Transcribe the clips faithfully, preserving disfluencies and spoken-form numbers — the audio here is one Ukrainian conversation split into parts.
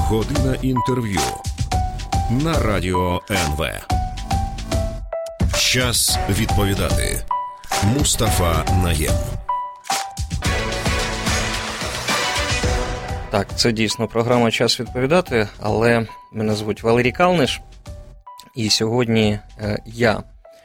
Година інтерв'ю на Радіо ен ве. Час відповідати. Мустафа Наєм. Так, це дійсно програма «Час відповідати», але мене звуть Валерій Калниш, і сьогодні е, я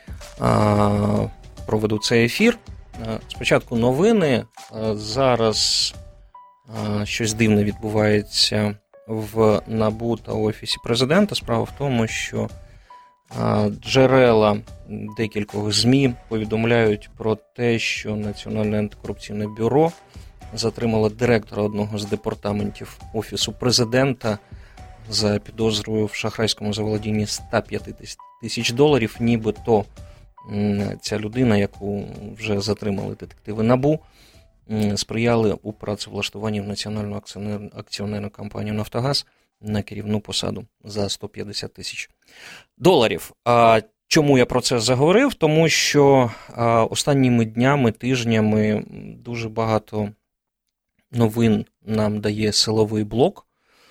е, проведу цей ефір. Е, спочатку новини, е, зараз е, щось дивне відбувається в НАБУ та Офісі Президента. Справа в тому, що е, джерела декількох ЗМІ повідомляють про те, що Національне антикорупційне бюро затримала директора одного з департаментів Офісу Президента за підозрою в шахрайському заволодінні сто п'ятдесят тисяч доларів. Нібито ця людина, яку вже затримали детективи НАБУ, сприяли у працевлаштуванні в Національну акціонерну компанію «Нафтогаз» на керівну посаду за сто п'ятдесят тисяч доларів. А чому я про це заговорив? Тому що останніми днями, тижнями дуже багато новин нам дає силовий блок,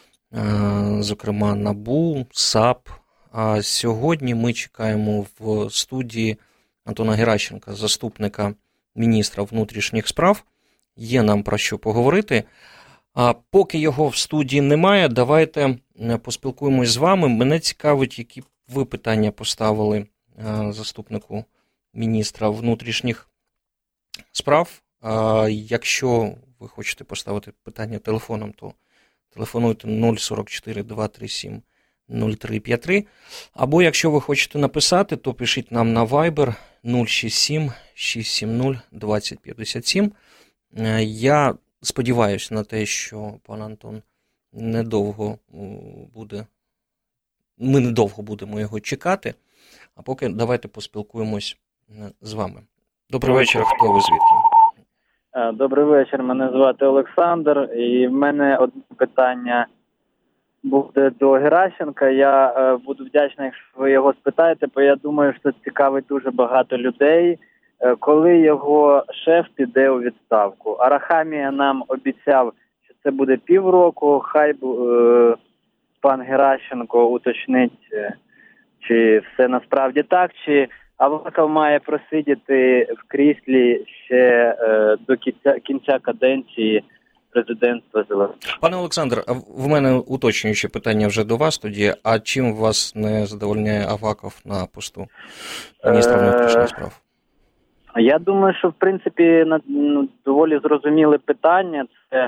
зокрема НАБУ, САП. А сьогодні ми чекаємо в студії Антона Геращенка, заступника міністра внутрішніх справ. Є нам про що поговорити. А поки його в студії немає, давайте поспілкуємось з вами. Мене цікавить, які ви питання поставили заступнику міністра внутрішніх справ. А якщо ви хочете поставити питання телефоном, то телефонуйте нуль сорок чотири два тридцять сім нуль три п'ять три. Або якщо ви хочете написати, то пишіть нам на Viber нуль шість сім шість сім нуль двадцять п'ятдесят сім. Я сподіваюся на те, що пан Антон недовго буде, ми недовго будемо його чекати. А поки давайте поспілкуємось з вами. Добрий вечір, хто ви, звідки? Добрий вечір, мене звати Олександр, і в мене одне питання буде до Геращенка. Я е, буду вдячний, якщо ви його спитаєте, бо я думаю, що це цікавить дуже багато людей. Е, коли його шеф піде у відставку? Арахамія нам обіцяв, що це буде півроку, хай е, пан Геращенко уточнить, е, чи все насправді так, чи Аваков має просидіти в кріслі ще е, до кінця, кінця каденції президентства Зеленського. Пане Олександр, в мене уточнююче питання вже до вас тоді. А чим вас не задовольняє Аваков на посту міністра внутрішніх справ? Е, я думаю, що в принципі на, ну, доволі зрозуміле питання. Це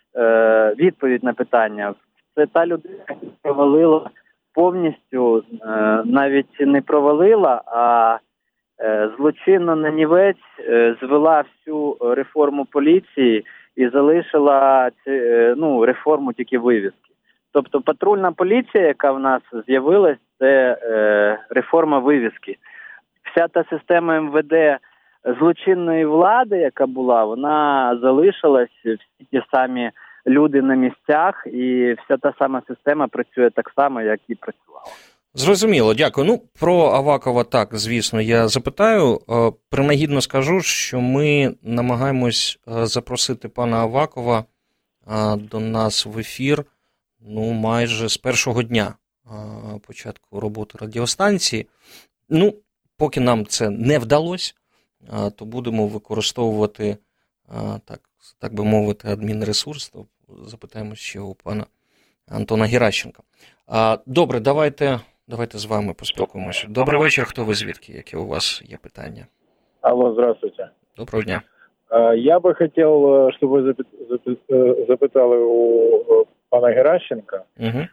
е, відповідь на питання. Це та людина, яка провалила повністю, е, навіть не провалила, а е, злочинно нанівець е, звела всю реформу поліції і залишила е, ну, реформу тільки вивіски. Тобто патрульна поліція, яка в нас з'явилась, це е, реформа вивіски. Вся та система ем ве де злочинної влади, яка була, вона залишилась, всі ті самі люди на місцях, і вся та сама система працює так само, як і працювала. Зрозуміло, дякую. Ну, про Авакова так, звісно, я запитаю. Принагідно скажу, що ми намагаємось запросити пана Авакова до нас в ефір, ну, майже з першого дня початку роботи радіостанції. Ну, поки нам це не вдалося, то будемо використовувати, так, так би мовити, адмінресурс. Запитаємо ще у пана Антона Геращенка. Добре, давайте, давайте з вами поспілкуємося. Добрий вечір, хто ви, звідки? Які у вас є питання? Алло, здравствуйте. Доброго дня. Я би хотів, щоб ви запитали у пана Геращенка, угу.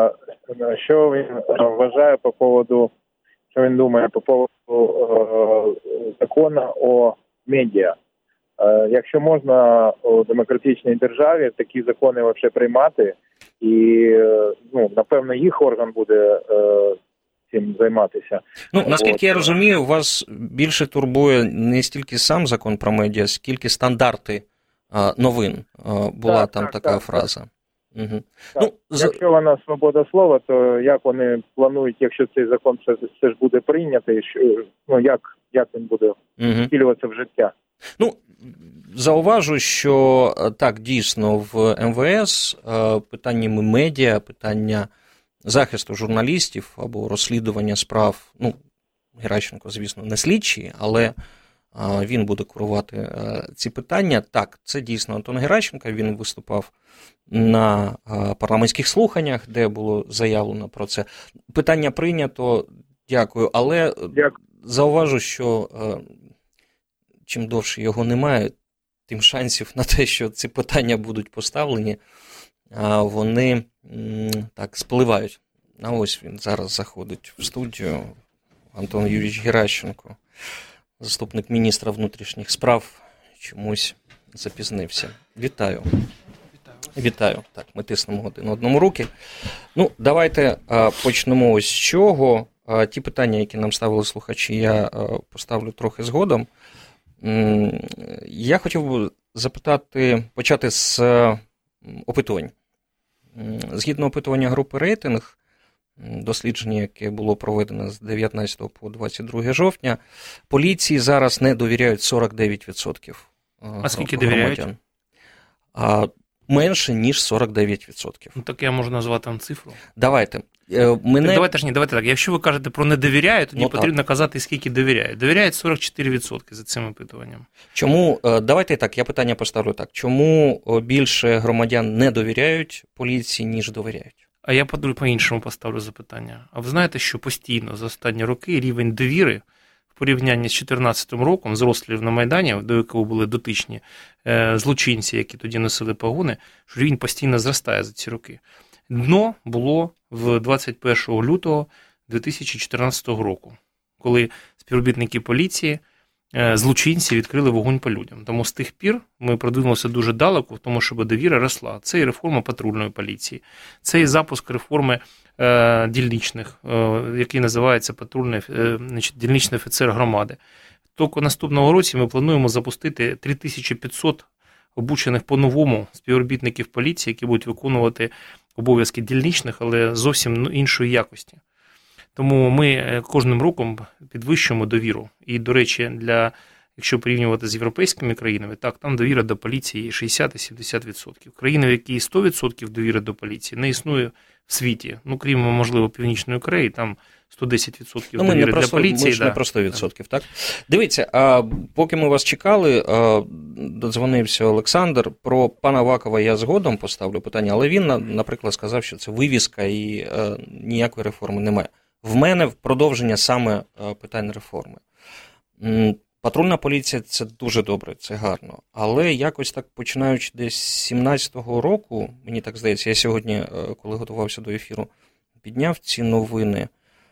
що він вважає по поводу, що він думає по поводу закону о медіа. Якщо можна у демократичній державі такі закони взагалі приймати, і, ну, напевно, їх орган буде е, цим займатися. Ну, наскільки От. я розумію, вас більше турбує не стільки сам закон про медіа, скільки стандарти е, новин. Е, була так, там так, така так, фраза. Так. Угу. Так. Ну, якщо вона свобода слова, то як вони планують, якщо цей закон все, все ж буде прийнятий, що, ну, як, як він буде втілюватися угу. в життя? Ну, зауважу, що так, дійсно, в ем ве ес питаннями медіа, питання захисту журналістів або розслідування справ, ну, Геращенко, звісно, не слідчий, але він буде курувати ці питання. Так, це дійсно Антон Геращенко, він виступав на парламентських слуханнях, де було заявлено про це. Питання прийнято, дякую, але дякую. Зауважу, що чим довше його немає, тим шансів на те, що ці питання будуть поставлені, вони так спливають. А ось він зараз заходить в студію, Антон Юрійович Геращенко, заступник міністра внутрішніх справ, чомусь запізнився. Вітаю. Вітаю. Вітаю. Так, ми тиснемо один одному руки. Ну, давайте а, почнемо ось з чого. А, ті питання, які нам ставили слухачі, я а, поставлю трохи згодом. М, я хотів би запитати, почати з опитувань. Згідно опитування групи «Рейтинг», дослідження, яке було проведено з дев'ятнадцятого по двадцять друге жовтня, поліції зараз не довіряють сорок дев'ять відсотків громадян. А скільки довіряють? А, менше, ніж сорок дев'ять відсотків. Ну, так я можу назвати там цифру. Давайте. Мене... Так, давайте ж ні, давайте так. Якщо ви кажете про не довіряють, тоді ну, потрібно так. казати, скільки довіряють. Довіряють сорок чотири відсотки за цим опитуванням. Чому, давайте так, я питання поставлю так. Чому більше громадян не довіряють поліції, ніж довіряють? А я по-іншому поставлю запитання. А ви знаєте, що постійно за останні роки рівень довіри в порівнянні з чотирнадцятим роком, з розстрілів на Майдані, до якого були дотичні злочинці, які тоді носили погони, що рівень постійно зростає за ці роки. Дно було в двадцять першого лютого дві тисячі чотирнадцятого року, коли співробітники поліції, злочинці відкрили вогонь по людям. Тому з тих пір ми продвинулися дуже далеко в тому, щоб довіра росла. Це і реформа патрульної поліції, це і запуск реформи е, дільничних, е, який називається патрульний, е, значить, дільничний офіцер громади. Тільки наступного році ми плануємо запустити три тисячі п'ятсот обучених по-новому співробітників поліції, які будуть виконувати обов'язки дільничних, але зовсім іншої якості. Тому ми кожним роком підвищуємо довіру. І, до речі, для, якщо порівнювати з європейськими країнами, так, там довіра до поліції шістдесят-сімдесят відсотків. Країни, в які сто відсотків довіри до поліції, не існує в світі. Ну, крім, можливо, Північної Кореї, там сто десять відсотків ну, довіри для поліції. Ми ж да. не про сто відсотків, так? Дивіться, а поки ми вас чекали, додзвонився Олександр. Про пана Авакова я згодом поставлю питання, але він, наприклад, сказав, що це вивіска і ніякої реформи немає. В мене в продовження саме питань реформи. Патрульна поліція – це дуже добре, це гарно. Але якось так, починаючи десь з сімнадцятого року, мені так здається, я сьогодні, коли готувався до ефіру, підняв ці новини,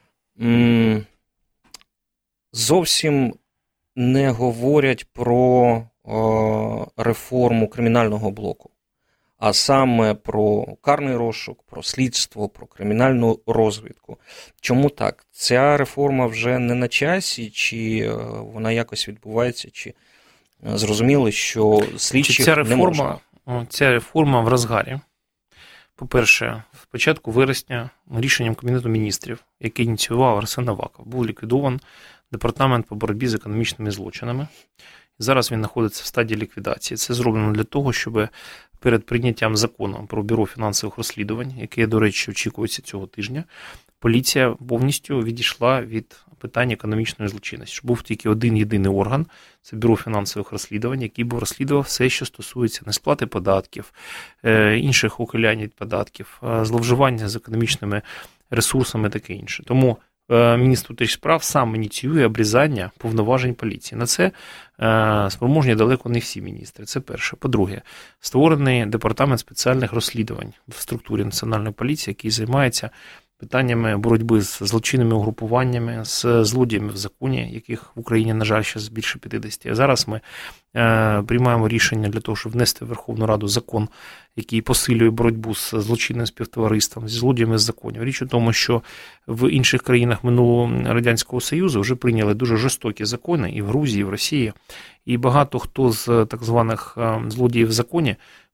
зовсім не говорять про реформу кримінального блоку, а саме про карний розшук, про слідство, про кримінальну розвідку. Чому так? Ця реформа вже не на часі, чи вона якось відбувається, чи зрозуміли, що слідчих ця реформа, не можна? Ця реформа в розгарі. По-перше, в початку вересня рішенням Кабінету міністрів, який ініціював Арсен Аваков, був ліквідований департамент по боротьбі з економічними злочинами. Зараз він знаходиться в стадії ліквідації. Це зроблено для того, щоб перед прийняттям закону про Бюро фінансових розслідувань, яке, до речі, очікується цього тижня, поліція повністю відійшла від питання економічної злочинності. Щоб був тільки один єдиний орган, це Бюро фінансових розслідувань, який би розслідував все, що стосується несплати податків, інших ухилянь від податків, зловживання з економічними ресурсами і таке інше. Тому міністр внутрішніх справ сам ініціює обрізання повноважень поліції. На це спроможні далеко не всі міністри. Це перше. По-друге, створений департамент спеціальних розслідувань в структурі Національної поліції, який займається питаннями боротьби з злочинними угрупуваннями, з злодіями в законі, яких в Україні, на жаль, ще більше п'ятдесят. А зараз ми е, приймаємо рішення для того, щоб внести в Верховну Раду закон, який посилює боротьбу з злочинним співтовариством, зі злодіями з законів. Річ у тому, що в інших країнах минулого Радянського Союзу вже прийняли дуже жорстокі закони і в Грузії, і в Росії. І багато хто з так званих злодіїв в законі,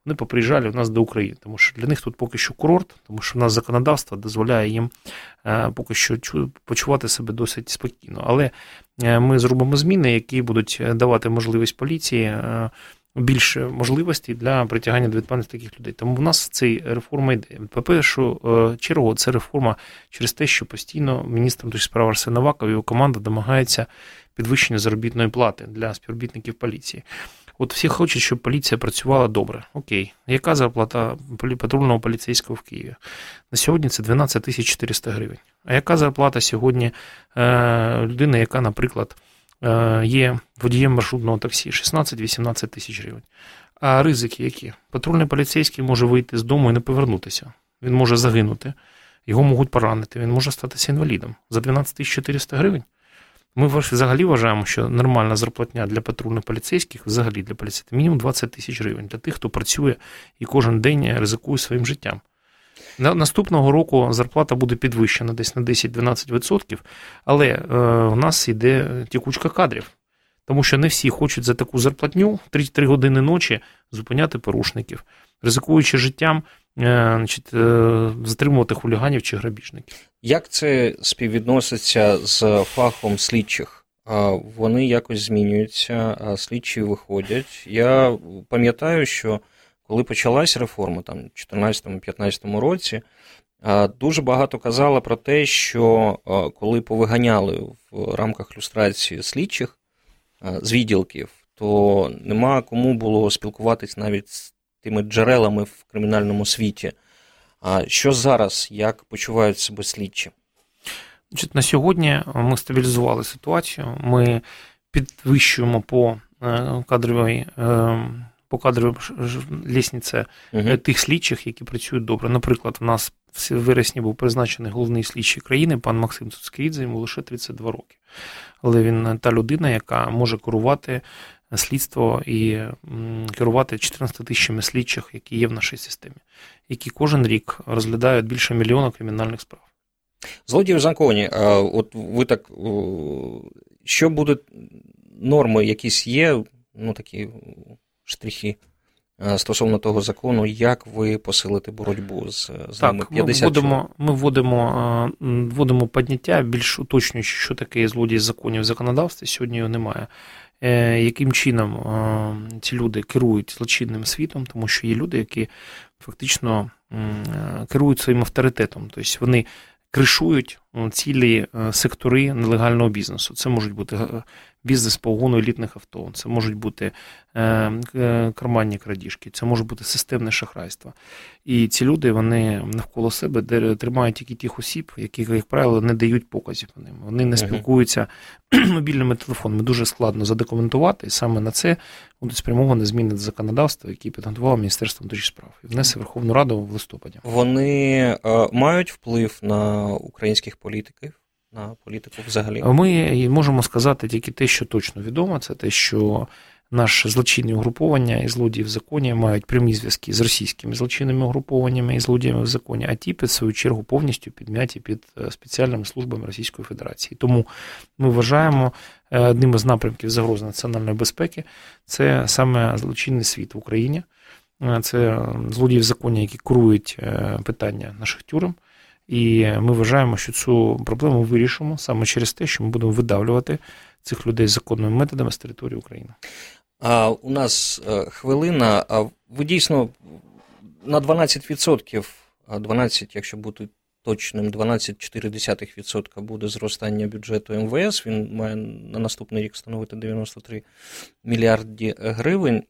вони поприїжджали у нас до України, тому що для них тут поки що курорт, тому що в нас законодавство дозволяє їм поки що почувати себе досить спокійно. Але ми зробимо зміни, які будуть давати можливість поліції більше можливостей для притягання до відповідальності таких людей. Тому в нас ця реформа йде. По першу чергу, це реформа через те, що постійно міністр внутрішніх справ Арсен Аваков і його команда домагається підвищення заробітної плати для співробітників поліції. От всі хочуть, щоб поліція працювала добре. Окей. Яка зарплата патрульного поліцейського в Києві? На сьогодні це дванадцять тисяч чотириста гривень. А яка зарплата сьогодні людини, яка, наприклад, є водієм маршрутного таксі? шістнадцять-вісімнадцять тисяч гривень. А ризики які? Патрульний поліцейський може вийти з дому і не повернутися. Він може загинути, його можуть поранити, він може статися інвалідом. За дванадцять тисяч чотириста гривень? Ми взагалі вважаємо, що нормальна зарплатня для патрульних поліцейських, взагалі для поліцейських, мінімум двадцять тисяч гривень для тих, хто працює і кожен день ризикує своїм життям. Наступного року зарплата буде підвищена десь на десять-дванадцять відсотків, але е, у нас йде тікучка кадрів. Тому що не всі хочуть за таку зарплатню три години ночі зупиняти порушників, ризикуючи життям, значить, затримувати хуліганів чи грабіжників. Як це співвідноситься з фахом слідчих? Вони якось змінюються, а слідчі виходять. Я пам'ятаю, що коли почалась реформа, там, в чотирнадцятому-п'ятнадцятому році, дуже багато казали про те, що коли повиганяли в рамках люстрації слідчих з відділків, то нема кому було спілкуватись навіть з тими джерелами в кримінальному світі. А що зараз, як почувають себе слідчі? Значить, на сьогодні ми стабілізували ситуацію, ми підвищуємо по кадровій, по кадровій лісниці угу. тих слідчих, які працюють добре. Наприклад, у нас в вересні був призначений головний слідчий країни, пан Максим Цуцькевич, йому лише тридцять два роки. Але він та людина, яка може керувати слідство і керувати чотирнадцятими тисячами слідчих, які є в нашій системі, які кожен рік розглядають більше мільйона кримінальних справ. Злодії в законі. От ви так, що будуть норми якісь є, ну такі штрихи стосовно того закону, як ви посилите боротьбу з, з так, ними? п'ятдесят ми вводимо, ми вводимо, вводимо підняття, більш уточнюючи, що таке злодій законів в законодавстві, сьогодні його немає. Яким чином ці люди керують злочинним світом, тому що є люди, які фактично керують своїм авторитетом, тобто вони кришують цілі сектори нелегального бізнесу. Це можуть бути бізнес по угону елітних авто, це можуть бути карманні крадіжки, це може бути системне шахрайство. І ці люди, вони навколо себе тримають тільки тих осіб, які, як правило, не дають показів по ним. Вони не спілкуються мобільними телефонами. Дуже складно задокументувати, і саме на це будуть спрямовані зміни до законодавства, які підготувало Міністерство внутрішніх справ і внесе Верховну Раду в листопаді. Вони е, мають вплив на українських політиків, на політику взагалі? Ми можемо сказати тільки те, що точно відомо, це те, що наші злочинні угруповання і злодії в законі мають прямі зв'язки з російськими злочинними угрупованнями і злодіями в законі, а ті, під свою чергу, повністю підмяті під спеціальними службами Російської Федерації. Тому ми вважаємо одним із напрямків загрози національної безпеки – це саме злочинний світ в Україні. Це злодії в законі, які курують питання наших тюрем. І ми вважаємо, що цю проблему вирішимо саме через те, що ми будемо видавлювати цих людей законними методами з території України. А у нас хвилина. А ви дійсно на дванадцять відсотків, дванадцять, якщо бути точним, дванадцять цілих чотири десятих відсотка буде зростання бюджету ем ве ес, він має на наступний рік становити дев'яносто три мільярди гривень.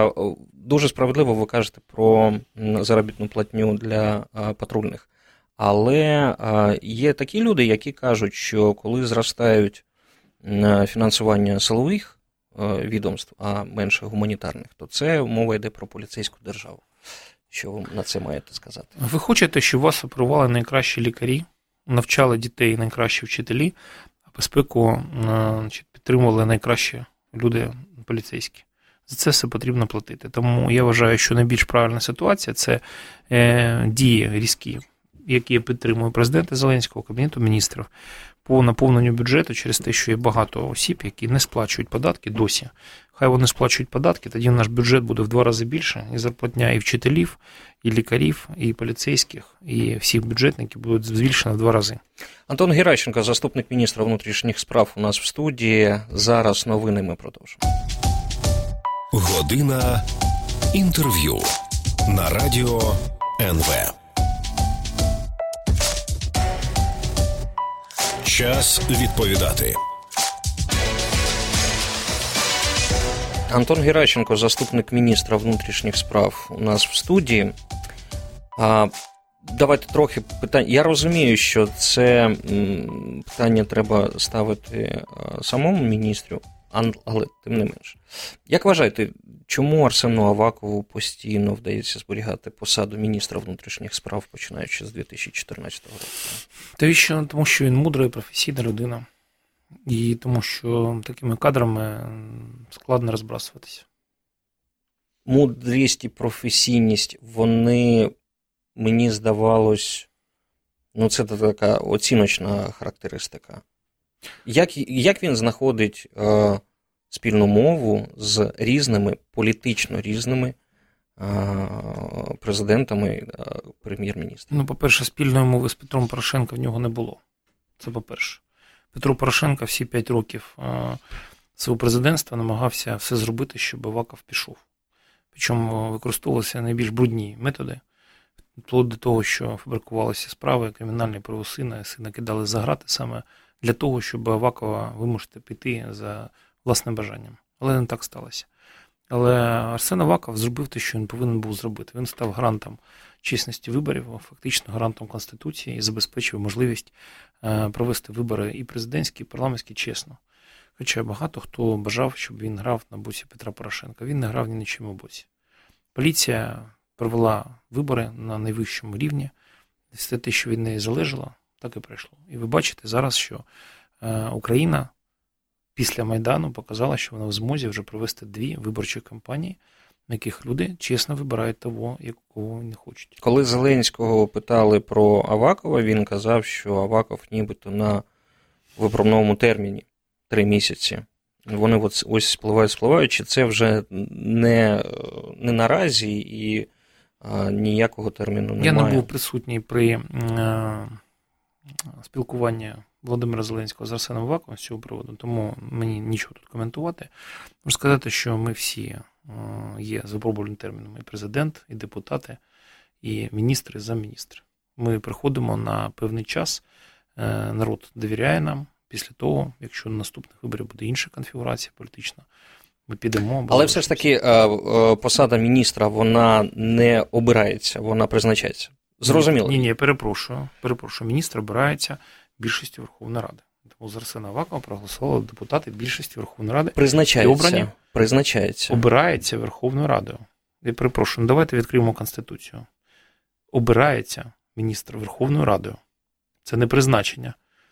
Дуже справедливо ви кажете про заробітну платню для патрульних. Але є такі люди, які кажуть, що коли зростають фінансування силових відомств, а менше гуманітарних, то це мова йде про поліцейську державу. Що ви на це маєте сказати? Ви хочете, щоб вас оперували найкращі лікарі, навчали дітей найкращі вчителі, а безпеку підтримували найкращі люди поліцейські. За це все потрібно платити. Тому я вважаю, що найбільш правильна ситуація – це дії різкі які я підтримую президента Зеленського, Кабінету міністрів, по наповненню бюджету через те, що є багато осіб, які не сплачують податки досі. Хай вони сплачують податки, тоді наш бюджет буде в два рази більше, і зарплатня і вчителів, і лікарів, і поліцейських, і всіх бюджетників будуть збільшені в два рази. Антон Геращенко, заступник міністра внутрішніх справ, у нас в студії. Зараз новини ми продовжимо. Година інтерв'ю на радіо ен ве. Час відповідати. Антон Геращенко, заступник міністра внутрішніх справ, у нас в студії. А, давайте трохи питань. Я розумію, що це питання треба ставити самому міністру, але тим не менше. Як вважаєте, чому Арсену Авакову постійно вдається зберігати посаду міністра внутрішніх справ, починаючи з дві тисячі чотирнадцятого року? Та тому що він мудра і професійна людина. І тому що такими кадрами складно розбрасуватися. Мудрість і професійність, вони, мені здавалось, ну це така оціночна характеристика. Як, як він знаходить е, спільну мову з різними, політично різними е, президентами, е, прем'єр-міністрами? Ну, по-перше, спільної мови з Петром Порошенко в нього не було. Це по-перше. Петро Порошенко всі п'ять років е, свого президентства намагався все зробити, щоб Аваков пішов. Причому використовувалися найбільш брудні методи, вплоть до того, що фабрикувалися справи, кримінальні проти сина, сина кидали за грати саме для того, щоб Авакова вимусити піти за власним бажанням. Але не так сталося. Але Арсен Аваков зробив те, що він повинен був зробити. Він став гарантом чесності виборів, фактично гарантом Конституції і забезпечив можливість провести вибори і президентські, і парламентські чесно. Хоча багато хто бажав, щоб він грав на боці Петра Порошенка. Він не грав ні на чому боці. Поліція провела вибори на найвищому рівні. Все те, що від неї залежало, так і пройшло. І ви бачите зараз, що Україна після Майдану показала, що вона в змозі вже провести дві виборчі кампанії, на яких люди чесно вибирають того, якого вони хочуть. Коли Зеленського питали про Авакова, він казав, що Аваков нібито на виправному терміні три місяці. Вони ось, ось спливають, спливають, чи це вже не, не наразі і а, ніякого терміну немає? Я не був присутній при е, спілкуванні Володимира Зеленського з Арсеном Аваковим з цього приводу, тому мені нічого тут коментувати. Можу сказати, що ми всі є з випробувальним терміном, і президент, і депутати, і міністри, і замміністри. Ми приходимо на певний час, народ довіряє нам. Після того, якщо на наступних виборів буде інша конфігурація політична, ми підемо. Але все ж таки посада міністра, вона не обирається, вона призначається. Зрозуміло? Ні, ні, перепрошую. Перепрошую. Міністр обирається більшістю Верховної Ради. Тому з Арсена Авакова проголосували депутати більшості Верховної Ради. Призначається. Обрані, Призначається. Обирається Верховною Радою. Я перепрошую, ну давайте відкриємо Конституцію. Обирається міністр Верховною Радою. Це не призначення.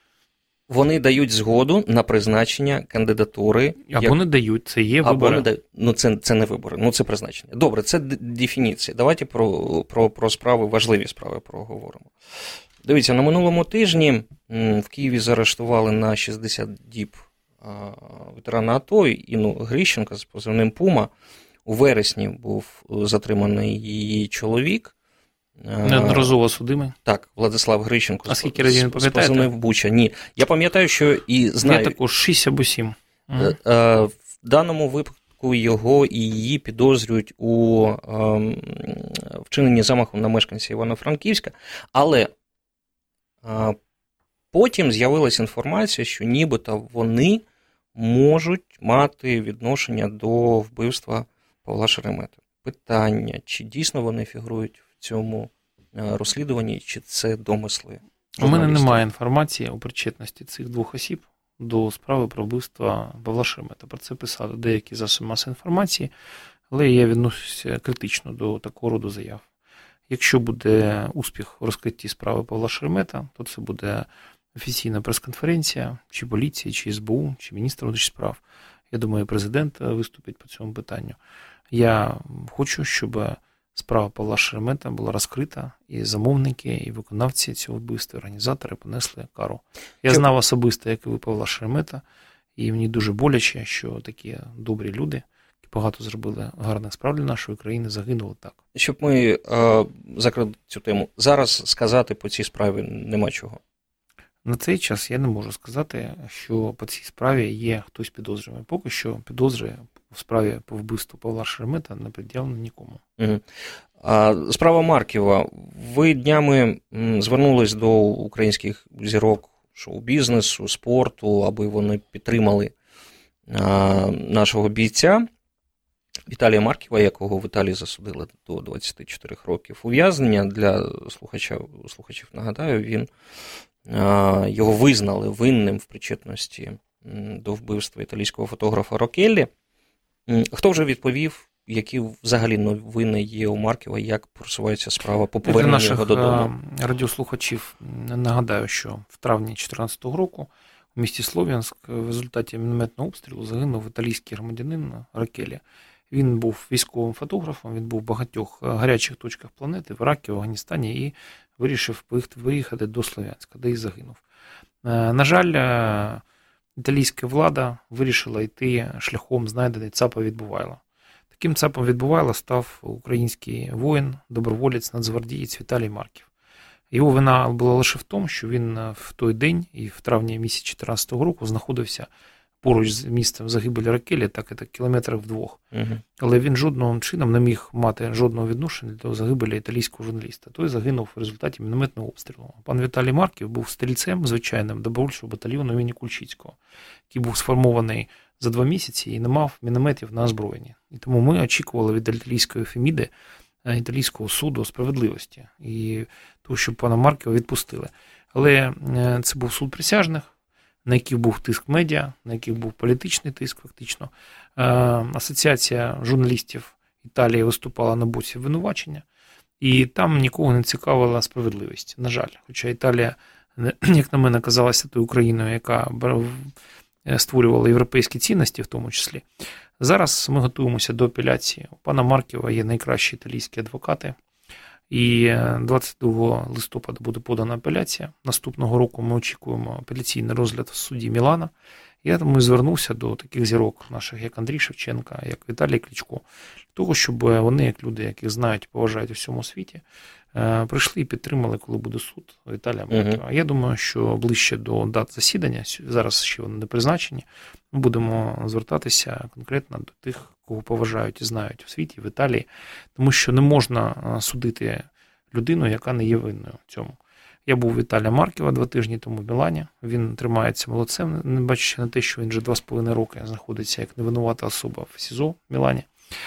Вони дають згоду на призначення кандидатури. Або як... не дають, це є вибори. Або не дають. Ну, це, це не вибори, ну це призначення. Добре, це дефініція. Давайте про, про, про справи, важливі справи проговоримо. Дивіться, на минулому тижні в Києві заарештували на шістдесят діб ветерана АТО Інну Грищенко з позивним Пума. У вересні був затриманий її чоловік. Неодноразово судимий. Так, Владислав Грищенко. А скільки разів не пам'ятаєте? З позивним Буча. Ні. Я пам'ятаю, що і знаю. Я також шість або сім. В даному випадку його і її підозрюють у вчиненні замаху на мешканця Івано-Франківська, але потім з'явилася інформація, що нібито вони можуть мати відношення до вбивства Павла Шеремета. Питання, чи дійсно вони фігурують в цьому розслідуванні, чи це домисли? У мене немає інформації у причетності цих двох осіб до справи про вбивство Павла Шеремета. Про це писали деякі засоби масової інформації, але я відношуся критично до такого роду заяв. Якщо буде успіх у розкритті справи Павла Шеремета, то це буде офіційна прес-конференція, чи поліції, чи ес бе у, чи міністра внутрішніх справ. Я думаю, президент виступить по цьому питанню. Я хочу, щоб справа Павла Шеремета була розкрита, і замовники, і виконавці цього вбивства, організатори понесли кару. Я Чи... знав особисто, як і ви, Павла Шеремета, і мені дуже боляче, що такі добрі люди, які багато зробили гарних справ для нашої країни, загинули так. Щоб ми е, закрили цю тему, зараз сказати по цій справі нема чого. На цей час я не можу сказати, що по цій справі є хтось підозрюваний. Поки що підозри в справі по вбивству Павла Шеремета не пред'явлено нікому. Угу. А справа Марківа. Ви днями звернулись до українських зірок шоу-бізнесу, спорту, аби вони підтримали а, нашого бійця Віталія Марківа, якого в Італії засудили до двадцяти чотирьох років ув'язнення. Для слухачів, слухачів нагадаю, він а, його визнали винним в причетності до вбивства італійського фотографа Рокеллі. Хто вже відповів, які взагалі новини є у Марківа, як просувається справа по поверненню його додому? Для наших радіослухачів нагадаю, що в травні дві тисячі чотирнадцятого року у місті Слов'янськ в результаті мінометного обстрілу загинув італійський громадянин Рокеллі. Він був військовим фотографом, він був в багатьох гарячих точках планети, в Іракі, в Афганістані, і вирішив виїхати до Слов'янська, де і загинув. На жаль, італійська влада вирішила йти шляхом знайдений ЦАПа Відбувайло. Таким ЦАПом Відбувайло став український воїн, доброволець, нацгвардієць Віталій Марків. Його вина була лише в тому, що він в той день і в травні місяці дві тисячі чотирнадцятого року знаходився поруч з місцем загибелі Рокеллі, так і так кілометрів вдвох. Угу. Але він жодним чином не міг мати жодного відношення до загибелі італійського журналіста. Той загинув в результаті мінометного обстрілу. Пан Віталій Марків був стрільцем звичайним добровольчого батальйону імені Кульчицького, який був сформований за два місяці і не мав мінометів на озброєнні. І тому ми очікували від італійської Феміди, італійського суду справедливості і того, щоб пана Марківа відпустили. Але це був суд присяжних, на яких був тиск медіа, на яких був політичний тиск фактично. Асоціація журналістів Італії виступала на боці обвинувачення, і там нікого не цікавила справедливість, на жаль. Хоча Італія, як на мене, казалася тою Україною, яка створювала європейські цінності в тому числі. Зараз ми готуємося до апеляції. У пана Марківа є найкращі італійські адвокати. І двадцять другого листопада буде подана апеляція. Наступного року ми очікуємо апеляційний розгляд в суді Мілана. Я тому звернувся до таких зірок наших, як Андрій Шевченка, як Віталій Кличко, для того, щоб вони, як люди, яких знають, поважають у всьому світі, прийшли і підтримали, коли буде суд Віталія Марківа. Uh-huh. Я думаю, що ближче до дат засідання, зараз ще вони не призначені, ми будемо звертатися конкретно до тих, кого поважають і знають у світі, в Італії, тому що не можна судити людину, яка не є винною в цьому. Я був у Віталія Марківа два тижні тому в Мілані, він тримається молодцем, не бачачи на те, що він вже два з половиною роки знаходиться як невинувата особа в СІЗО в Мілані.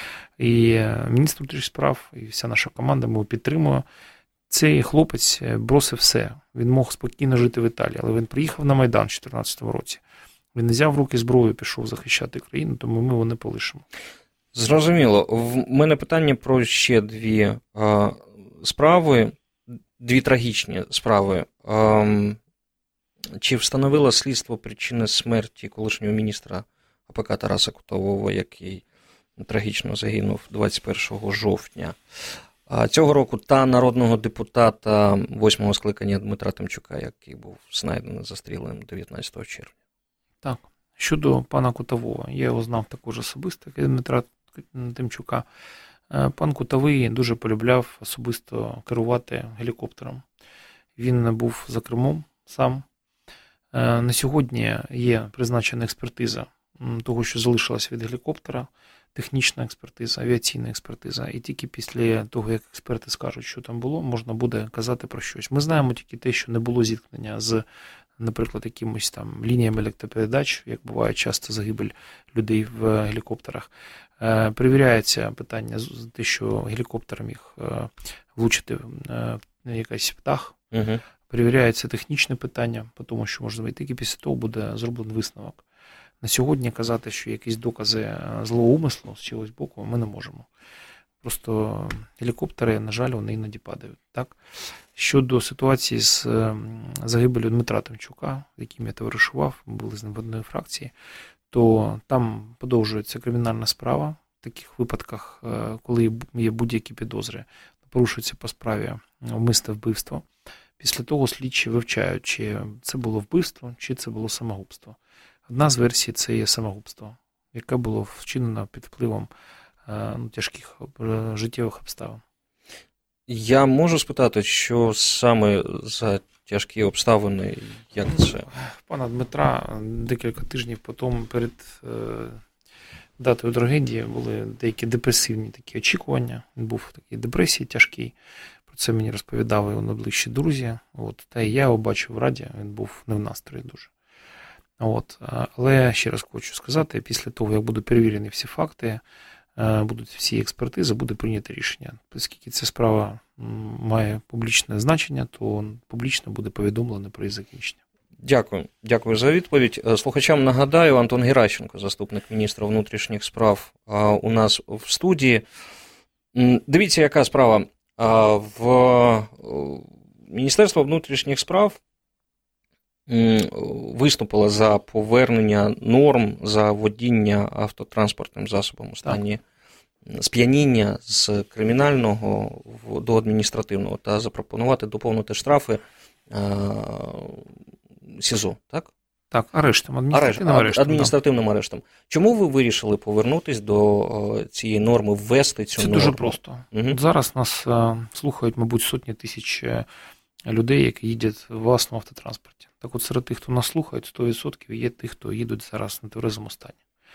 І міністр внутрішніх справ, і вся наша команда, ми його підтримуємо. Цей хлопець бросив все. Він мог спокійно жити в Італії, але він приїхав на Майдан у дві тисячі чотирнадцятому році. Він не взяв в руки зброю, пішов захищати країну, тому ми його не полишимо. Зрозуміло. В мене питання про ще дві а, справи, дві трагічні справи. А, чи встановило слідство причини смерті колишнього міністра АПК Тараса Кутового, який трагічно загинув двадцять першого жовтня цього року, та народного депутата восьмого скликання Дмитра Тимчука, який був знайдений застріленим дев'ятнадцятого червня? Так. Щодо пана Кутового, я його знав також особисто, як і Дмитра Тимчука. Пан Кутовий дуже полюбляв особисто керувати гелікоптером. Він був за кермом сам. На сьогодні є призначена експертиза того, що залишилось від гелікоптера, технічна експертиза, авіаційна експертиза. І тільки після того, як експерти скажуть, що там було, можна буде казати про щось. Ми знаємо тільки те, що не було зіткнення з, наприклад, якимось там лініями електропередач, як буває часто загибель людей в гелікоптерах. Перевіряється питання з те, що гелікоптер міг влучити в якийсь птах. Угу. Перевіряється технічне питання, тому що, можливо, тільки після того буде зроблений висновок. На сьогодні казати, що якісь докази злого умислу з чогось боку, ми не можемо. Просто гелікоптери, на жаль, вони іноді падають. Так? Щодо ситуації з загибелью Дмитра Тимчука, з яким я товаришував, ми були з ним в одній фракції, то там продовжується кримінальна справа в таких випадках, коли є будь-які підозри, порушується по справі вмисне вбивство. Після того слідчі вивчають, чи це було вбивство, чи це було самогубство. Одна з версій – це є самогубство, яке було вчинено під впливом ну, тяжких життєвих обставин. Я можу спитати, що саме за тяжкі обставини, як це? Пана Дмитра декілька тижнів потім перед е, датою трагедії були деякі депресивні такі очікування. Він був в такій депресії тяжкій. Про це мені розповідали його найближчі друзі. От. Та і я його бачив в раді, він був не в настрої дуже. От. Але ще раз хочу сказати, після того, як будуть перевірені всі факти, будуть всі експертизи, буде прийнято рішення. Оскільки ця справа має публічне значення, то публічно буде повідомлено про її закінчення. Дякую. Дякую за відповідь. Слухачам нагадаю, Антон Геращенко, заступник міністра внутрішніх справ, у нас в студії. Дивіться, яка справа. В Міністерство внутрішніх справ виступило за повернення норм за водіння автотранспортним засобом у стані сп'яніння з кримінального до адміністративного та запропонувати доповнити штрафи СІЗО, так? Так, арештом, адміністративним Арешт, арештом. Адміністративним да. арештом. Чому ви вирішили повернутися до цієї норми, ввести цю Це норму? Це дуже просто. Угу. От зараз нас слухають, мабуть, сотні тисяч людей, які їдять в власному автотранспорті. Так от серед тих, хто нас слухає, сто відсотків є тих, хто їдуть зараз на тверезому стані.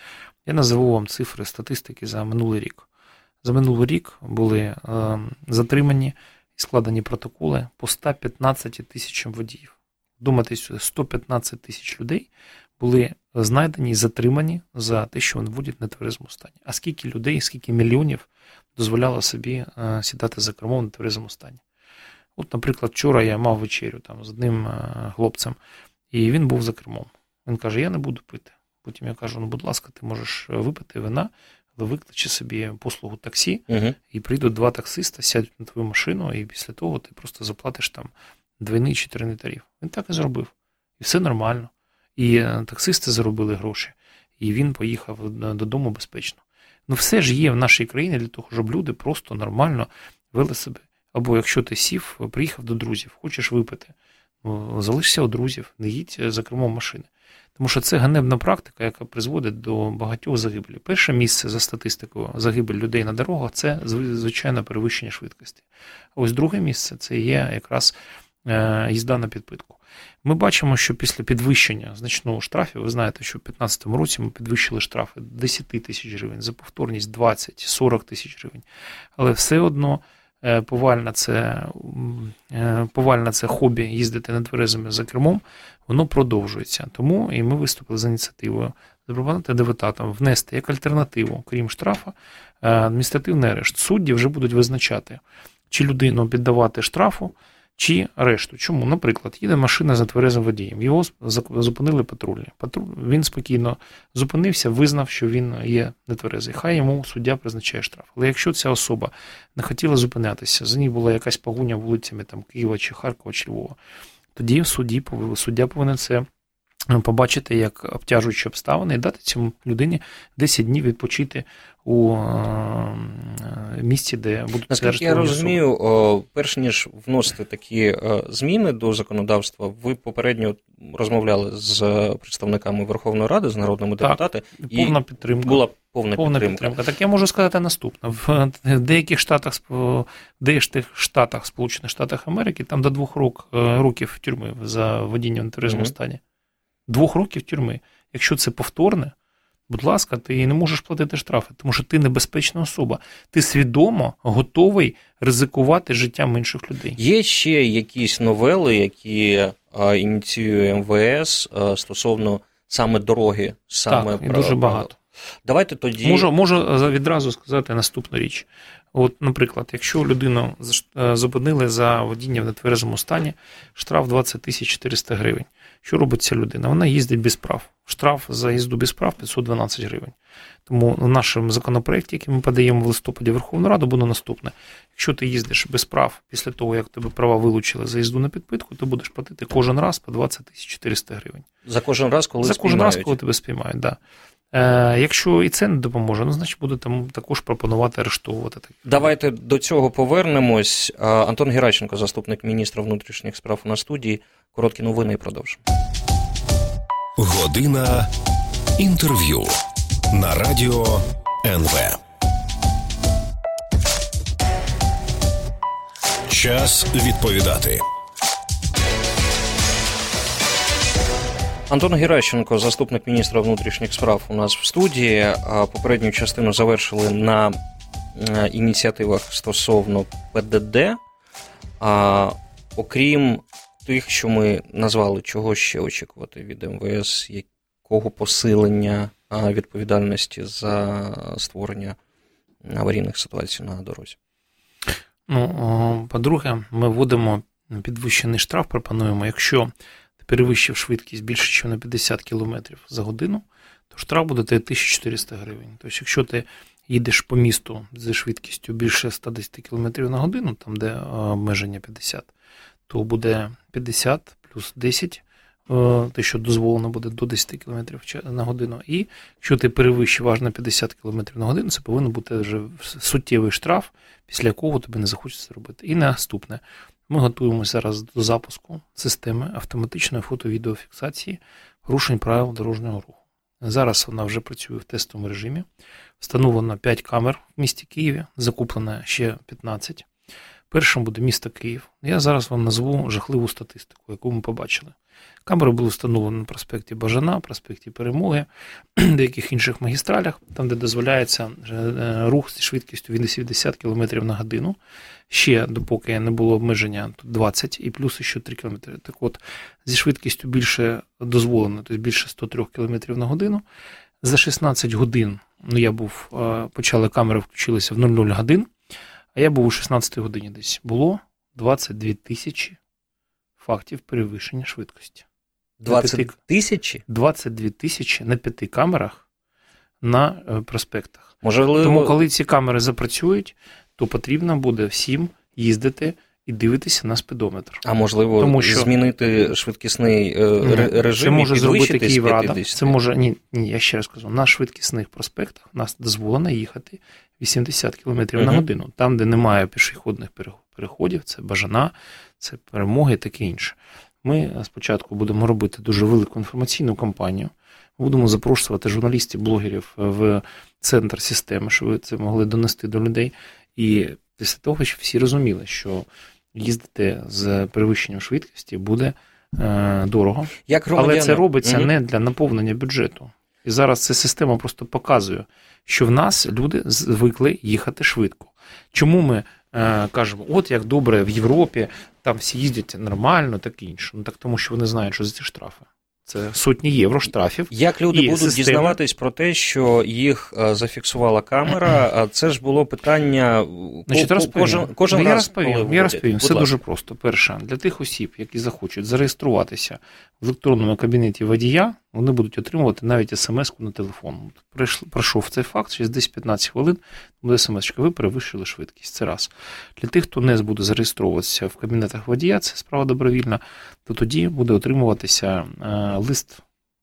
Я назову вам цифри статистики за минулий рік. За минулий рік були е, затримані і складені протоколи по сто п'ятнадцять тисячам водіїв. Думайте, сто п'ятнадцять тисяч людей були знайдені і затримані за те, що вони водять на тверезому стані. А скільки людей, скільки мільйонів дозволяло собі е, сідати за кермом на тверезому стані? От, наприклад, вчора я мав вечерю там з одним хлопцем, і він був за кермом. Він каже, я не буду пити. Потім я кажу, ну, будь ласка, ти можеш випити вина, але викличе собі послугу таксі, угу. і прийдуть два таксиста, сядуть на твою машину, і після того ти просто заплатиш там двійний чи трійний тариф. Він так і зробив. І все нормально. І таксисти заробили гроші, і він поїхав додому безпечно. Ну, все ж є в нашій країні для того, щоб люди просто нормально вели себе. Або якщо ти сів, приїхав до друзів, хочеш випити, залишся у друзів, не їдь за кермом машини. Тому що це ганебна практика, яка призводить до багатьох загибелей. Перше місце за статистикою загибель людей на дорогах – це, звичайно, перевищення швидкості. А ось друге місце – це є якраз їзда на підпитку. Ми бачимо, що після підвищення значного штрафів, ви знаєте, що в дві тисячі п'ятнадцятому році ми підвищили штрафи десять тисяч гривень, за повторність двадцять-сорок тисяч гривень. Але все одно повальне це, повальне це хобі їздити нетверезими за кермом, воно продовжується. Тому і ми виступили з ініціативою запропонувати депутатам внести як альтернативу, крім штрафа, адміністративний арешт. Судді вже будуть визначати, чи людину піддавати штрафу, чи арешту. Чому? Наприклад, їде машина з нетверезим водієм, його зупинили патрульні. Патруль, він спокійно зупинився, визнав, що він є нетверезий. Хай йому суддя призначає штраф. Але якщо ця особа не хотіла зупинятися, за ній була якась погоня вулицями там, Києва, чи Харкова, чи Львова, тоді в суді, суддя повинен це побачити як обтяжуючі обставини і дати цьому людині десять днів відпочити у місці, де будуть це арештовані. Я розумію, особи. Перш ніж вносити такі зміни до законодавства, ви попередньо розмовляли з представниками Верховної Ради, з народними депутатами. Так, повна підтримка. Була повна, повна підтримка. підтримка. Так я можу сказати наступне. В деяких штатах, в деяких штатах Сполучених Штатів Америки там до двох років тюрми за водіння в нетверезому mm-hmm. стані. Двох років тюрми. Якщо це повторне, будь ласка, ти не можеш платити штрафи, тому що ти небезпечна особа. Ти свідомо готовий ризикувати життям інших людей. Є ще якісь новели, які а, ініціює ем ве ес а, стосовно саме дороги? Саме так, і дуже багато. Давайте тоді... Можу, можу відразу сказати наступну річ. От, наприклад, якщо людину зупинили за водіння в нетверезому стані, штраф двадцять тисяч чотириста гривень. Що робить ця людина? Вона їздить без прав. Штраф за їзду без прав п'ятсот дванадцять гривень. Тому в нашому законопроекті, який ми подаємо в листопаді в Верховну Раду, буде наступне. Якщо ти їздиш без прав після того, як тебе права вилучили за їзду на підпитку, ти будеш платити кожен раз по двадцять тисяч чотириста гривень. За кожен раз, коли За спіймають? кожен раз, коли тебе спіймають, так. Да. Е, якщо і це не допоможе, ну, значить, буде там також пропонувати арештовувати. Давайте до цього повернемось. Антон Геращенко, заступник міністра внутрішніх справ на студії. Короткі новини і продовжимо. Година інтерв'ю на радіо ен ве. Час відповідати. Антон Геращенко, заступник міністра внутрішніх справ, у нас в студії. Попередню частину завершили на ініціативах стосовно пе де де. А, окрім тих, що ми назвали, чого ще очікувати від ем ве ес, якого посилення відповідальності за створення аварійних ситуацій на дорозі? Ну, по-друге, ми вводимо підвищений штраф, пропонуємо, якщо ти перевищив швидкість більше, ніж на п'ятдесят кілометрів за годину, то штраф буде тисяча чотириста гривень. Тобто, якщо ти їдеш по місту зі швидкістю більше сто десять кілометрів на годину, там де обмеження п'ятдесят, то буде п'ятдесят плюс десять, те, що дозволено буде до десять кілометрів на годину. І якщо ти перевищив аж на п'ятдесят кілометрів на годину, це повинен бути вже суттєвий штраф, після якого тобі не захочеться робити. І наступне. Ми готуємося зараз до запуску системи автоматичної фото-відеофіксації порушень правил дорожнього руху. Зараз вона вже працює в тестовому режимі. Встановлено п'ять камер в місті Києві, закуплено ще п'ятнадцять. Першим буде місто Київ. Я зараз вам назву жахливу статистику, яку ми побачили. Камери були встановлені на проспекті Бажана, проспекті Перемоги, деяких інших магістралях, там, де дозволяється рух зі швидкістю вісімдесят кілометрів на годину. Ще, допоки не було обмеження, двадцять і плюс ще три кілометри. Так от, зі швидкістю більше дозволено, тобто більше сто три кілометрів на годину. За шістнадцять годин, ну я був, почали камери, включилися в нуль нуль годин, а я був у шістнадцятій годині десь. Було двадцять дві тисячі фактів перевищення швидкості. двадцять тисячі? двадцять дві тисячі на п'яти камерах на проспектах. Можливо... Тому, коли ці камери запрацюють, то потрібно буде всім їздити і дивитися на спідометр. А можливо, Тому, що... змінити швидкісний режим? Це може зробити Київрада. Це може, ні, ні, я ще раз кажу, на швидкісних проспектах нас дозволено їхати вісімдесят кілометрів uh-huh. на годину. Там, де немає пішохідних переходів, це Бажана, це Перемоги і таке інше. Ми спочатку будемо робити дуже велику інформаційну кампанію. Будемо запрошувати журналістів, блогерів в центр системи, щоб ви це могли донести до людей. І після того, щоб всі розуміли, що їздити з перевищенням швидкості буде е, дорого. Як Але це робиться угу. не для наповнення бюджету. І зараз ця система просто показує, що в нас люди звикли їхати швидко. Чому ми е, кажемо, от як добре в Європі, там всі їздять нормально, так і інше. Ну так тому, що вони знають, що за ці штрафи. Це сотні євро штрафів. Як люди будуть системи... дізнаватись про те, що їх зафіксувала камера, а це ж було питання Значить, ко- кожен, кожен я раз, розповім, коли я розповім. Все ласка. Дуже просто. Перше, для тих осіб, які захочуть зареєструватися в електронному кабінеті водія, вони будуть отримувати навіть смс-ку на телефон. Пройшов цей факт, через десять-п'ятнадцять хвилин буде смс-очка, ви перевищили швидкість. Це раз. Для тих, хто не буде зареєстровуватися в кабінетах водія, це справа добровільна, то тоді буде отримуватися лист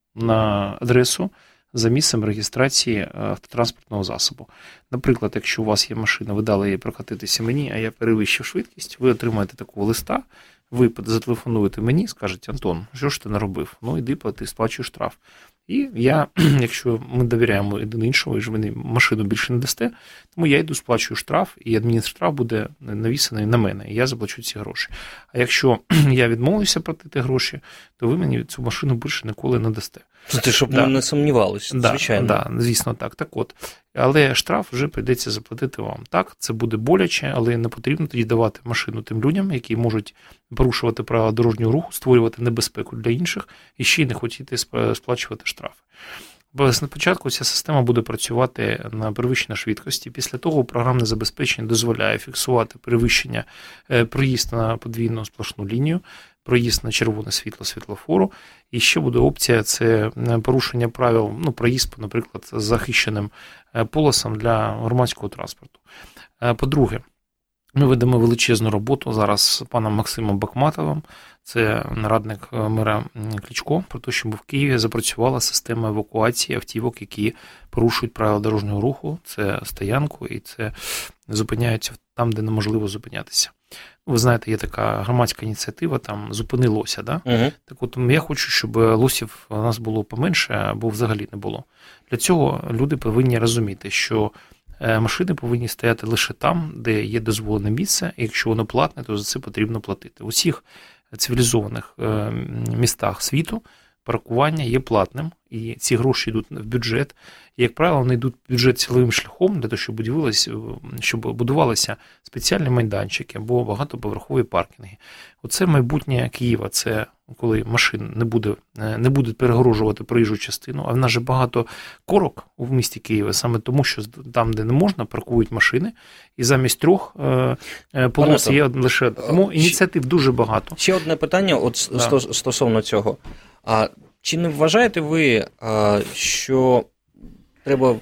на адресу за місцем реєстрації автотранспортного засобу. Наприклад, якщо у вас є машина, ви дали її прокатитися мені, а я перевищив швидкість, ви отримаєте такого листа, ви зателефонуєте мені, скажете, Антон, що ж ти наробив? Ну, іди, плати, сплачуй штраф. І я, якщо ми довіряємо один іншого, і ж ви машину більше не дасте, тому я йду, сплачую штраф, і адмінштраф буде навісений на мене, і я заплачу ці гроші. А якщо я відмовлюся платити гроші, то ви мені цю машину більше ніколи не дасте. Це щоб да. не сумнівалися, да, звичайно. Так, да, звісно так. Так от, але штраф вже прийдеться заплатити вам. Так, це буде боляче, але не потрібно тоді давати машину тим людям, які можуть порушувати правила дорожнього руху, створювати небезпеку для інших і ще й не хотіти сплачувати штрафи. Бо спочатку ця система буде працювати на перевищення швидкості. Після того програмне забезпечення дозволяє фіксувати перевищення, проїзд на подвійну сплошну лінію, проїзд на червоне світло світлофору. І ще буде опція – це порушення правил, ну, проїзд, наприклад, з захищеним полосом для громадського транспорту. По-друге, Ми ведемо величезну роботу зараз з паном Максимом Бахматовим, це радник мера Кличко, про те, щоб в Києві запрацювала система евакуації автівок, які порушують правила дорожнього руху, це стоянку і це зупиняються там, де неможливо зупинятися. Ви знаєте, є така громадська ініціатива, там «Зупини лося». Да? Угу. Так от я хочу, щоб лосів у нас було поменше, або взагалі не було. Для цього люди повинні розуміти, що машини повинні стояти лише там, де є дозволене місце, і якщо воно платне, то за це потрібно платити. У всіх цивілізованих містах світу паркування є платним, і ці гроші йдуть в бюджет. І, як правило, вони йдуть в бюджет цілим шляхом для того, щоб будувалися, щоб будувалися спеціальні майданчики або багатоповерхові паркінги. Оце майбутнє Києва, це коли машин не буде, не будуть перегорожувати проїжджу частину, а в нас же багато корок у місті Києва, саме тому, що там, де не можна, паркують машини, і замість трьох полос є лише. Тому ініціатив дуже багато. Ще одне питання от да. стосовно цього. А чи не вважаєте ви, що треба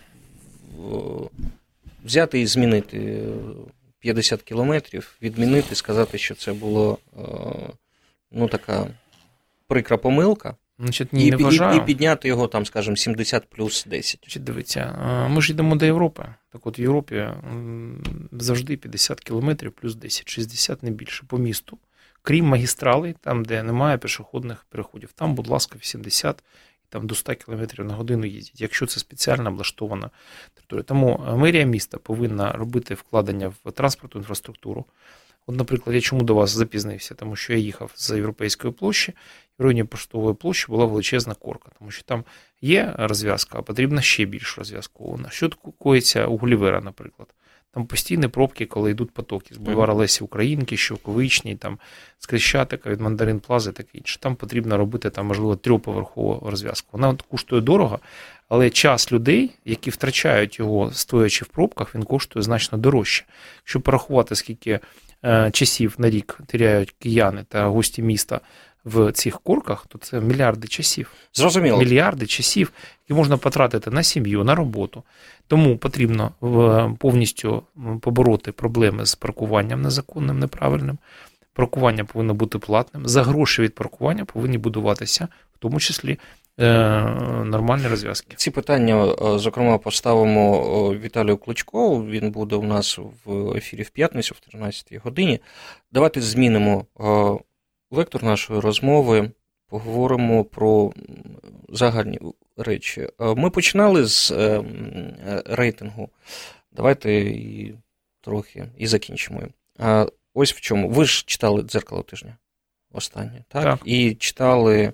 взяти і змінити п'ятдесят кілометрів, відмінити, сказати, що це було ну, така прикра помилка, Значить, ні, і, не вважаю. І, і підняти його, там, скажімо, сімдесят плюс десять? Значить, дивіться, ми ж йдемо до Європи. Так от в Європі завжди п'ятдесят кілометрів плюс десять, шістдесят не більше по місту. Крім магістралей, там, де немає пішохідних переходів. Там, будь ласка, вісімдесят, там до сто кілометрів на годину їздять, якщо це спеціально облаштована територія. Тому мерія міста повинна робити вкладення в транспортну інфраструктуру. От, наприклад, я чому до вас запізнився? Тому що я їхав з Європейської площі, в районі Поштової площі була величезна корка, тому що там є розв'язка, а потрібна ще більш розв'язку. Що коїться у Гулівера, наприклад? Там постійні пробки, коли йдуть потоки з бульвара Лесі Українки, Шовковичній, там з Крещатика, від Мандарин Плази, таке інше. Там потрібно робити, там, можливо, трьохповерхову розв'язку. Вона коштує дорого, але час людей, які втрачають його, стоячи в пробках, він коштує значно дорожче. Якщо порахувати, скільки е, часів на рік теряють кияни та гості міста в цих корках, то це мільярди часів. Зрозуміло. Мільярди часів, які можна потратити на сім'ю, на роботу. Тому потрібно повністю побороти проблеми з паркуванням незаконним, неправильним. Паркування повинно бути платним. За гроші від паркування повинні будуватися, в тому числі, нормальні розв'язки. Ці питання, зокрема, поставимо Віталію Кличко. Він буде у нас в ефірі в п'ятницю, в тринадцятій годині. Давайте змінимо вектор нашої розмови, поговоримо про загальні речі. Ми починали з рейтингу. Давайте і трохи і закінчимо. Ось в чому. Ви ж читали «Дзеркало тижня» останнє, так? Так. І читали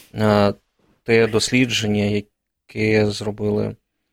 те дослідження, яке зробили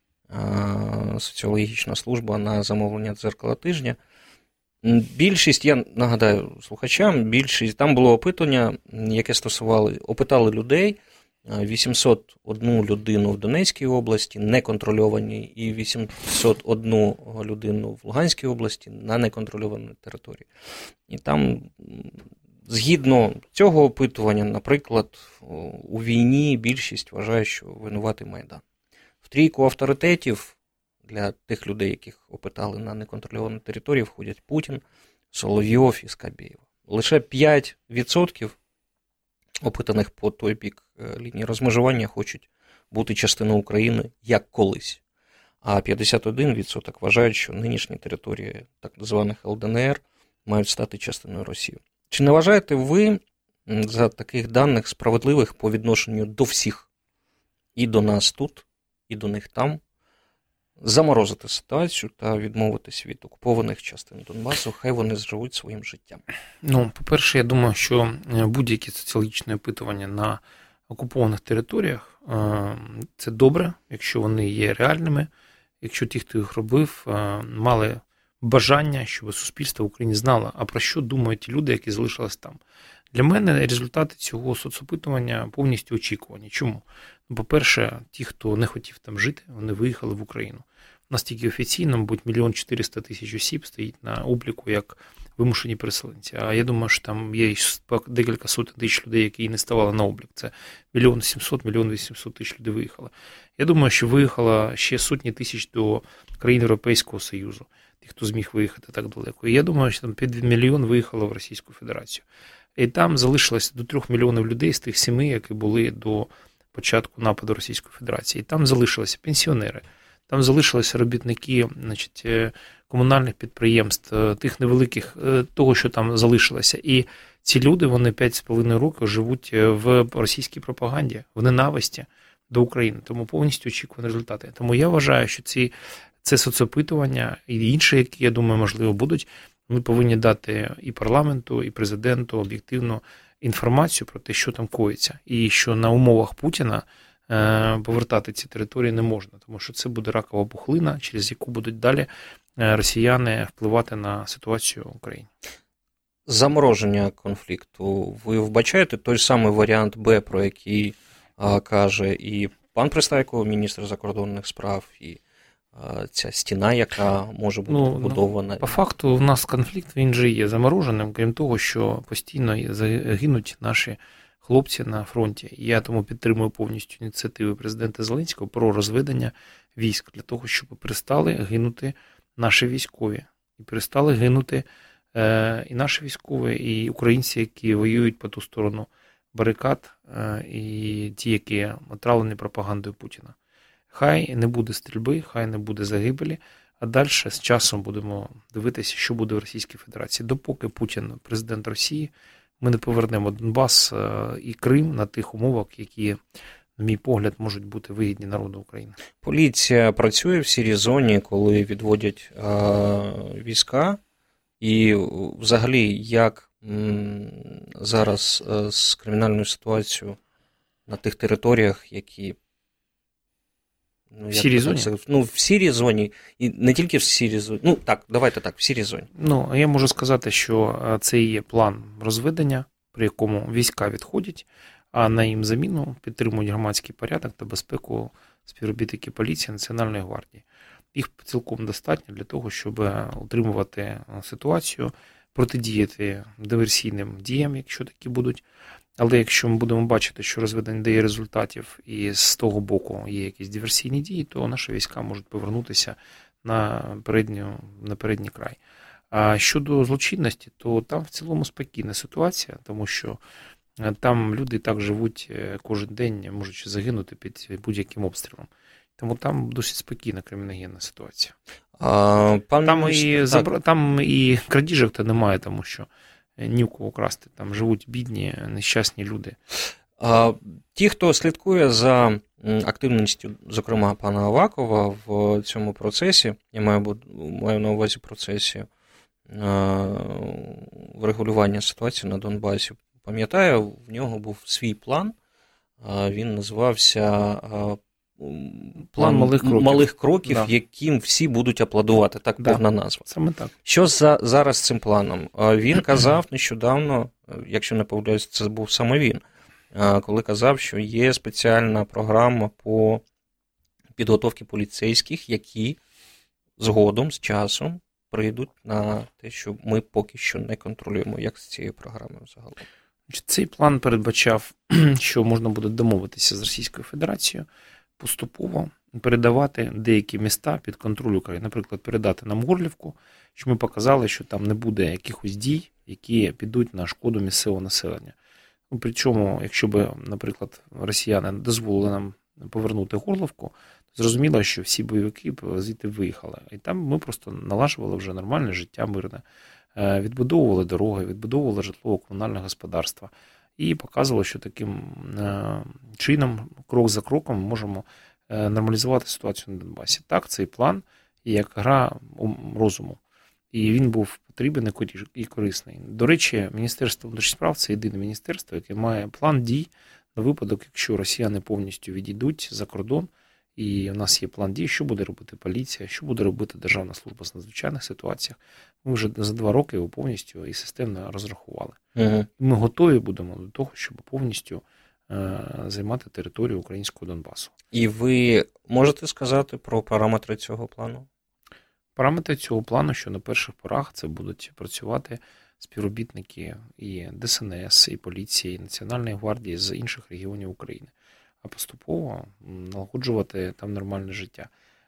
соціологічна служба на замовлення «Дзеркала тижня». Більшість, я нагадаю слухачам, більшість, там було опитування, яке стосували, опитали людей, вісімсот одну людину в Донецькій області, неконтрольованій, і вісімсот одну людину в Луганській області на неконтрольованій території. І там, згідно цього опитування, наприклад, у війні більшість вважає, що винуватий Майдан. В трійку авторитетів для тих людей, яких опитали на неконтрольованій території, входять Путін, Соловйов і Скабєєв. Лише п'ять відсотків опитаних по той бік лінії розмежування хочуть бути частиною України як колись. А п'ятдесят один відсоток вважають, що нинішні території так званих ел де ен ер мають стати частиною Росії. Чи не вважаєте ви за таких даних справедливих по відношенню до всіх, і до нас тут, і до них там, заморозити ситуацію та відмовитись від окупованих частин Донбасу, хай вони зживуть своїм життям? Ну, по-перше, я думаю, що будь-які соціологічні опитування на окупованих територіях – це добре, якщо вони є реальними, якщо ті, хто їх робив, мали бажання, щоб суспільство в Україні знало, а про що думають ті люди, які залишились там. Для мене результати цього соцопитування повністю очікувані. Чому? Ну, по-перше, ті, хто не хотів там жити, вони виїхали в Україну. У нас тільки офіційно, мабуть, мільйон чотириста тисяч осіб стоїть на обліку як вимушені переселенці. А я думаю, що там є декілька сотень тисяч людей, які не ставали на облік. Це мільйон сімсот, мільйон вісімсот тисяч людей виїхало. Я думаю, що виїхало ще сотні тисяч до країн Європейського Союзу. і хто зміг виїхати так далеко. І я думаю, що там під мільйон виїхало в Російську Федерацію. І там залишилося до трьох мільйонів людей з тих семи, які були до початку нападу Російської Федерації. І там залишилися пенсіонери, там залишилися робітники, значить, комунальних підприємств, тих невеликих, того, що там залишилося. І ці люди, вони п'ять з половиною років живуть в російській пропаганді, в ненависті до України. Тому повністю очікувані результати. Тому я вважаю, що ці, це соцопитування і інші, які, я думаю, можливо, будуть, ми повинні дати і парламенту, і президенту об'єктивну інформацію про те, що там коїться. І що на умовах Путіна повертати ці території не можна, тому що це буде ракова пухлина, через яку будуть далі росіяни впливати на ситуацію в Україні. Замороження конфлікту. Ви вбачаєте той самий варіант Б, про який а, каже і пан Пристайко, міністр закордонних справ, і а, ця стіна, яка може бути ну, побудована? Ну, по факту у нас конфлікт, він же є замороженим, крім того, що постійно загинуть наші хлопці на фронті. І я тому підтримую повністю ініціативи президента Зеленського про розведення військ, для того, щоб перестали гинути наші військові. І перестали гинути і наші військові, і українці, які воюють по ту сторону барикад, і ті, які отравлені пропагандою Путіна. Хай не буде стрільби, хай не буде загибелі, а далі з часом будемо дивитися, що буде в Російській Федерації. Допоки Путін президент Росії, ми не повернемо Донбас і Крим на тих умовах, які, на мій погляд, можуть бути вигідні народу України. Поліція працює в сірій зоні, коли відводять а, війська. І взагалі, як м, зараз а, з кримінальною ситуацією на тих територіях, які... Ну, в сірій зоні? Це, ну, в сірій зоні, і не тільки в сірій зоні. Ну, так, давайте так, в сірій зоні. Ну, я можу сказати, що це є план розведення, при якому війська відходять, а на їм заміну підтримують громадський порядок та безпеку співробітники поліції, Національної гвардії. Їх цілком достатньо для того, щоб утримувати ситуацію, протидіяти диверсійним діям, якщо такі будуть. Але якщо ми будемо бачити, що розведення дає результатів і з того боку є якісь диверсійні дії, то наші війська можуть повернутися на, передню, на передній край. А щодо злочинності, то там в цілому спокійна ситуація, тому що там люди так живуть кожен день, можуть загинути під будь-яким обстрілом. Тому там досить спокійна криміногенна ситуація. А, пан там, і забра... там і крадіжок-то немає, тому що ні у кого красти. Там живуть бідні, нещасні люди. А, ті, хто слідкує за активністю, зокрема, пана Авакова в цьому процесі, я маю, маю на увазі процесі а, врегулювання ситуації на Донбасі, пам'ятаю, в нього був свій план, а, він називався а, План, план малих кроків, малих кроків да. яким всі будуть аплодувати, так да. повна назва. Саме так. Що за, зараз з цим планом? Він казав нещодавно, якщо не помиляюсь, це був саме він, коли казав, що є спеціальна програма по підготовці поліцейських, які згодом, з часом, прийдуть на те, що ми поки що не контролюємо. Як з цією програмою загалом? Цей план передбачав, що можна буде домовитися з Російською Федерацією, поступово передавати деякі міста під контроль України. Наприклад, передати нам Горлівку, що ми показали, що там не буде якихось дій, які підуть на шкоду місцевого населення. Ну, причому, якщо б, наприклад, росіяни дозволили нам повернути Горлівку, то зрозуміло, що всі бойовики б звідти виїхали. І там ми просто налажували вже нормальне життя мирне, відбудовували дороги, відбудовували житлово-комунальне господарство. І показувало, що таким чином, крок за кроком, ми можемо нормалізувати ситуацію на Донбасі. Так, цей план як гра розуму. І він був потрібен і корисний. До речі, Міністерство внутрішніх справ – це єдине міністерство, яке має план дій на випадок, якщо росіяни повністю відійдуть за кордон, і в нас є план дій, що буде робити поліція, що буде робити Державна служба з надзвичайних ситуаціях. Ми вже за два роки його повністю і системно розрахували. Угу. Ми готові будемо до того, щоб повністю е, займати територію українського Донбасу. І ви можете сказати про параметри цього плану? Параметри цього плану, що на перших порах це будуть працювати співробітники і Де Ес Ен Ес, і поліції, і Національної гвардії з інших регіонів України. А поступово налагоджувати там нормальне життя.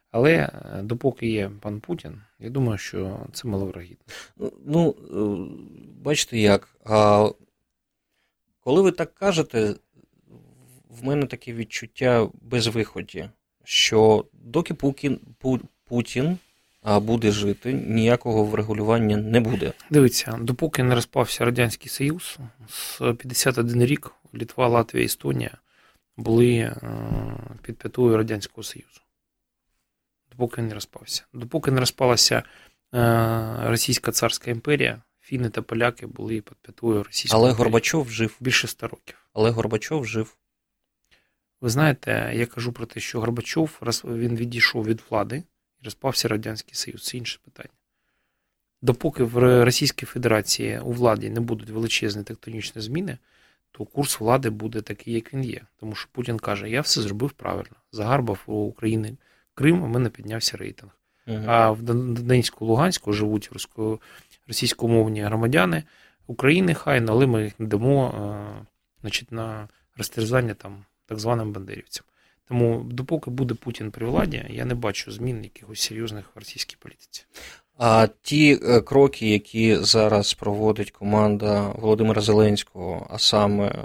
Але допоки є пан Путін, я думаю, що це маловірогідно. Ну, бачите як, а коли ви так кажете, в мене таке відчуття безвиході, що доки Путін, Путін буде жити, ніякого врегулювання не буде. Дивіться, допоки не розпався Радянський Союз, з п'ятдесят один рік Литва, Латвія, Естонія були під п'ятою Радянського Союзу. Допоки не розпався. Допоки не розпалася Російська царська імперія, фіни та поляки були під п'ятою Російською Але імперією. Горбачов жив. Більше ста років. Але Горбачов жив. Ви знаєте, я кажу про те, що Горбачов, він відійшов від влади і розпався Радянський Союз. Це інше питання. Допоки в Російській Федерації у владі не будуть величезні тектонічні зміни, то курс влади буде такий, як він є. Тому що Путін каже, я все зробив правильно. Загарбав у України Крим, у мене піднявся рейтинг. Uh-huh. А в Донецьку, Луганську живуть російськомовні громадяни України, хай, але ми їх не дамо значить, на розтерзання там так званим бандерівцям. Тому допоки буде Путін при владі, я не бачу змін якихось серйозних в російській політиці. А ті кроки, які зараз проводить команда Володимира Зеленського, а саме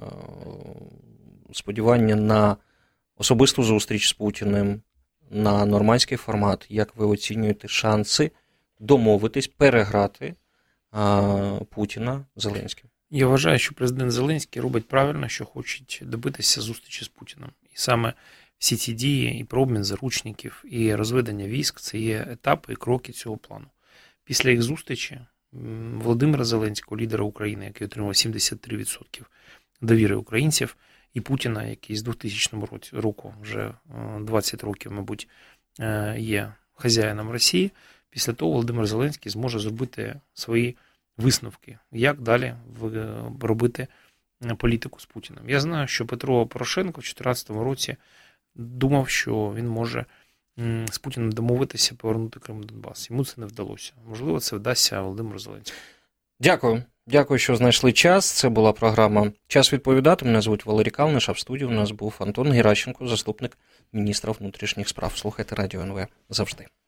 сподівання на особисту зустріч з Путіним, на нормандський формат, як ви оцінюєте шанси домовитись, переграти а, Путіна Зеленським? Я вважаю, що президент Зеленський робить правильно, що хоче добитися зустрічі з Путіним. І саме всі ці дії, і про обмін заручників, і розведення військ – це є етапи і кроки цього плану. Після їх зустрічі Володимира Зеленського, лідера України, який отримав сімдесят три відсотки довіри українців, і Путіна, який з двохтисячного року, вже двадцять років, мабуть, є хазяїном Росії, після того Володимир Зеленський зможе зробити свої висновки, як далі робити політику з Путіним. Я знаю, що Петро Порошенко в дві тисячі чотирнадцятому році думав, що він може з Путіним домовитися, повернути Крим і Донбас. Йому це не вдалося. Можливо, це вдасться Володимиру Зеленському. Дякую. Дякую, що знайшли час. Це була програма «Час відповідати». Мене звуть Валерій Калниш, а в студії у нас був Антон Геращенко, заступник міністра внутрішніх справ. Слухайте Радіо ен ве завжди.